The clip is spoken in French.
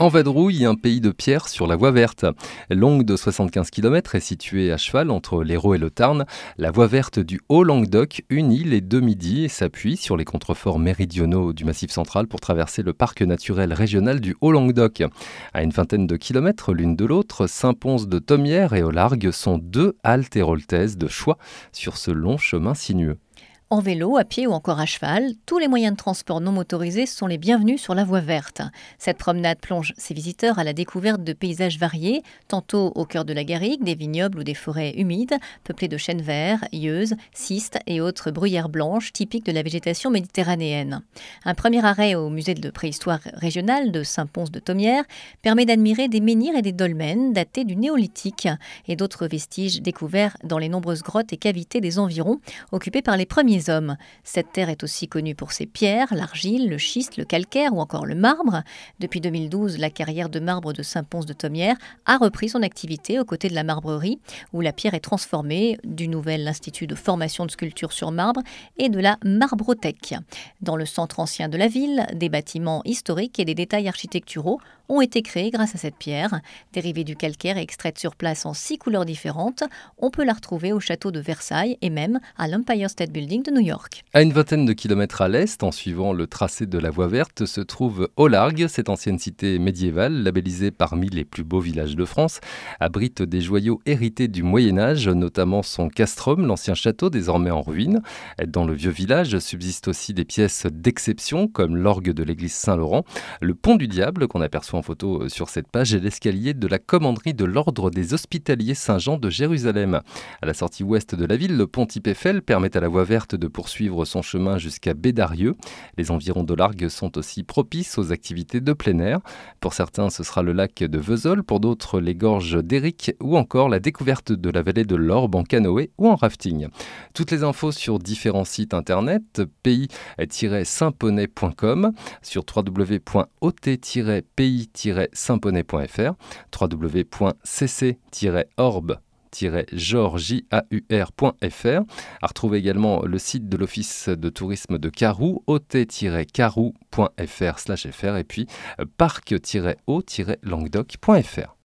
En Vadrouille, un pays de pierre sur la voie verte. Longue de 75 km et située à cheval entre l'Hérault et le Tarn, la voie verte du Haut-Languedoc unit les deux midis et s'appuie sur les contreforts méridionaux du Massif central pour traverser le parc naturel régional du Haut-Languedoc. À une vingtaine de kilomètres l'une de l'autre, Saint-Pons-de-Thomières et Olargues sont deux haltes héroltaises de choix sur ce long chemin sinueux. En vélo, à pied ou encore à cheval, tous les moyens de transport non motorisés sont les bienvenus sur la voie verte. Cette promenade plonge ses visiteurs à la découverte de paysages variés, tantôt au cœur de la garrigue, des vignobles ou des forêts humides, peuplées de chênes verts, yeuzes, cistes et autres bruyères blanches typiques de la végétation méditerranéenne. Un premier arrêt au musée de préhistoire régionale de Saint-Pons-de-Thomières permet d'admirer des menhirs et des dolmens datés du néolithique et d'autres vestiges découverts dans les nombreuses grottes et cavités des environs occupées par les premiers hommes. Cette terre est aussi connue pour ses pierres, l'argile, le schiste, le calcaire ou encore le marbre. Depuis 2012, la carrière de marbre de Saint-Pons-de-Thomières a repris son activité aux côtés de la marbrerie, où la pierre est transformée du nouvel institut de formation de sculpture sur marbre et de la Marbrothèque. Dans le centre ancien de la ville, des bâtiments historiques et des détails architecturaux ont été créés grâce à cette pierre. Dérivée du calcaire et extraite sur place en 6 couleurs différentes, on peut la retrouver au château de Versailles et même à l'Empire State Building de New York. À une vingtaine de kilomètres à l'est, en suivant le tracé de la voie verte, se trouve Olargues. Cette ancienne cité médiévale, labellisée parmi les plus beaux villages de France, abrite des joyaux hérités du Moyen-Âge, notamment son castrum, l'ancien château désormais en ruine. Dans le vieux village subsistent aussi des pièces d'exception, comme l'orgue de l'église Saint-Laurent, le pont du Diable, qu'on aperçoit en photo sur cette page, et l'escalier de la commanderie de l'ordre des Hospitaliers Saint-Jean de Jérusalem. À la sortie ouest de la ville, le pont Type Eiffel permet à la voie verte de poursuivre son chemin jusqu'à Bédarieux. Les environs d'Olargues sont aussi propices aux activités de plein air. Pour certains, ce sera le lac de Vesoul, pour d'autres, les gorges d'Éric ou encore la découverte de la vallée de l'Orbe en canoë ou en rafting. Toutes les infos sur différents sites internet, pays-saintponey.com, sur www.ot-pays-saintponey.fr, www.cc-orbe-georgiaur.fr. À retrouver également le site de l'Office de tourisme de Carroux, ot-carroux.fr/fr et puis parc-o-languedoc.fr.